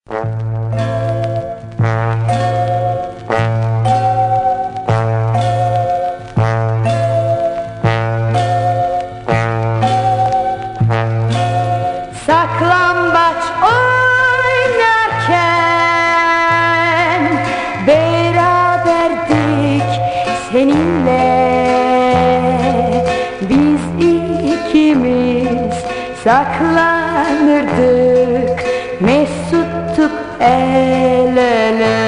Saklambaç oynarken beraberdik seninle. Biz ikimiz saklanırdık, mesuttuk el ele.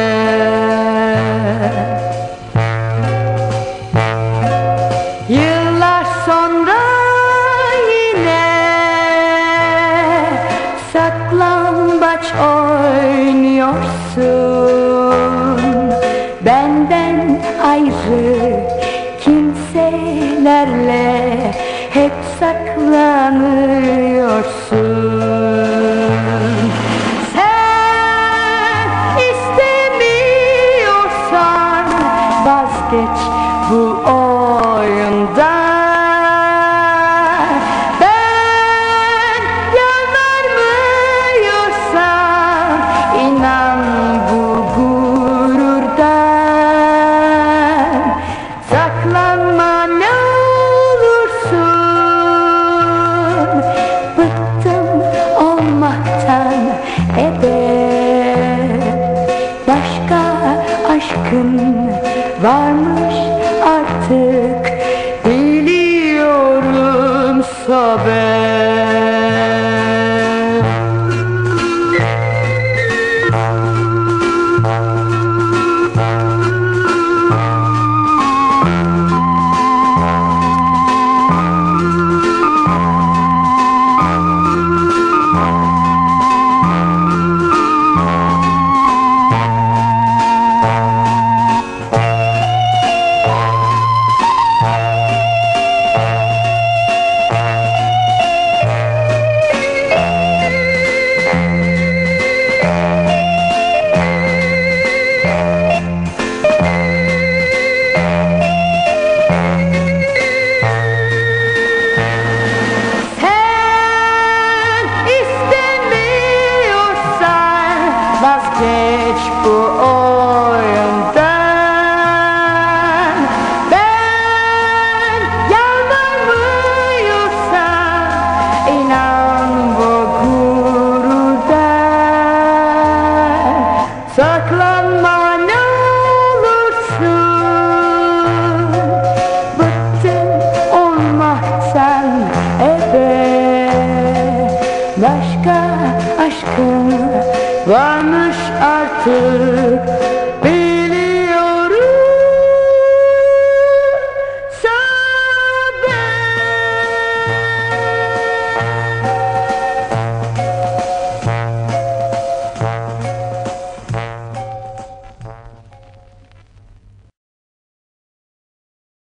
Yıllar sonra saklambaç oynuyorsun, benden ayrı kimselerle hep saklanıyorsun. Sen istemiyorsan vazgeç bu oyundan. Saklanma ne olursun, bıktım olmaktan ebed. Başka aşkın varmış artık, biliyorum sobe. Vazgeç bu oyundan. Ben yalvarmıyorsam inan bu gururdan. Saklanma ne olursun, bıktım olmaktan ebed. Başka aşkın varmış artık,